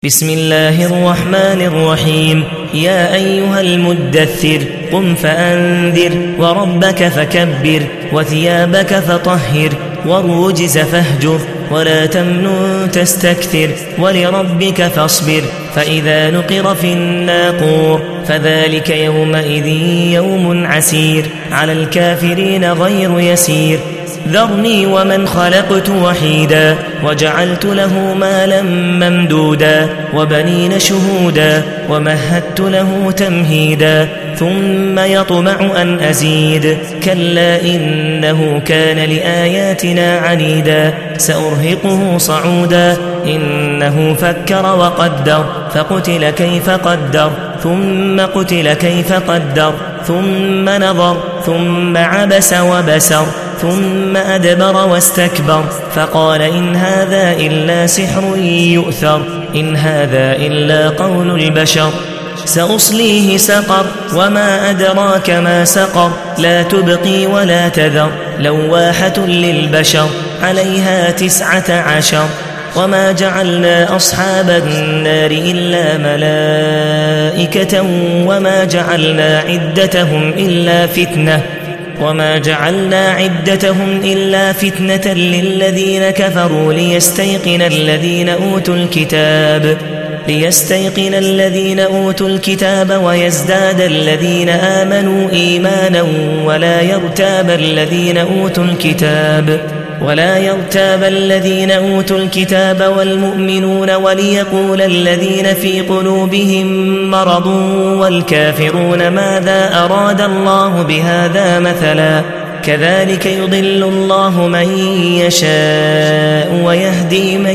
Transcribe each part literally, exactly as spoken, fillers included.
بسم الله الرحمن الرحيم. يا أيها المدثر قم فأنذر وربك فكبر وثيابك فطهر والرجز فاهجر ولا تمنن تستكثر ولربك فاصبر فإذا نقر في الناقور فذلك يومئذ يوم عسير على الكافرين غير يسير. ذرني ومن خلقت وحيدا وجعلت له مالا ممدودا وبنين شهودا ومهدت له تمهيدا ثم يطمع أن أزيد كلا إنه كان لآياتنا عنيدا سأرهقه صعودا إنه فكر وقدر فقتل كيف قدر ثم قتل كيف قدر ثم نظر ثم عبس وبسر ثم أدبر واستكبر فقال إن هذا إلا سحر يؤثر إن هذا إلا قول البشر. سأصليه سقر وما أدراك ما سقر لا تبقي ولا تذر لواحة للبشر عليها تسعة عشر. وما جعلنا أصحاب النار إلا ملائكة وما جعلنا عدتهم إلا فتنة وما جعلنا عدتهم إلا فتنة للذين كفروا ليستيقن الذين أوتوا الكتاب ليستيقن الذين أوتوا الكتاب ويزداد الذين آمنوا إيمانا ولا يرتاب الذين أوتوا الكتاب ولا يرتاب الذين أوتوا الكتاب والمؤمنون وليقول الذين في قلوبهم مرض والكافرون ماذا أراد الله بهذا مثلا كذلك يضل الله من يشاء ويهدي من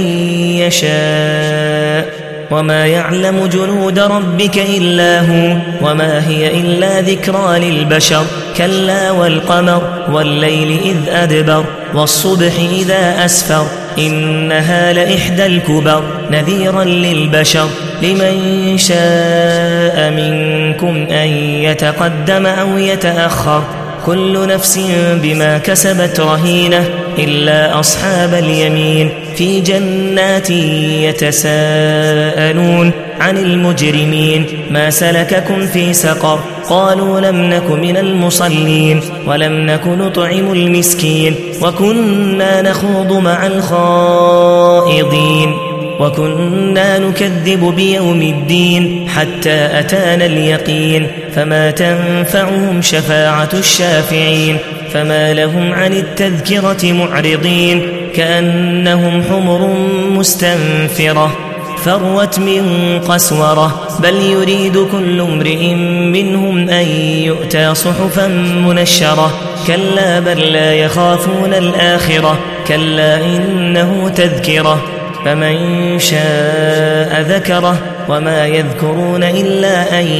يشاء وما يعلم جنود ربك إلا هو وما هي إلا ذكرى للبشر. كلا والقمر والليل إذ أدبر والصبح إذا أسفر إنها لإحدى الكبر نذيرا للبشر لمن شاء منكم أن يتقدم أو يتأخر كل نفس بما كسبت رهينة إلا أصحاب اليمين في جنات يتساءلون عن المجرمين ما سلككم في سقر قالوا لم نك من المصلين ولم نك نطعم المسكين وكنا نخوض مع الخائضين وكنا نكذب بيوم الدين حتى أتانا اليقين فما تنفعهم شفاعة الشافعين فما لهم عن التذكرة معرضين كأنهم حمر مستنفرة فروت من قسورة بل يريد كل امرئ منهم أن يؤتى صحفا منشرة كلا بل لا يخافون الآخرة كلا إنه تذكرة فمن شاء ذكره وما يذكرون إلا أن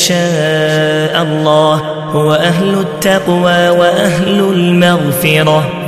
يشاء الله هو أهل التقوى وأهل المغفرة.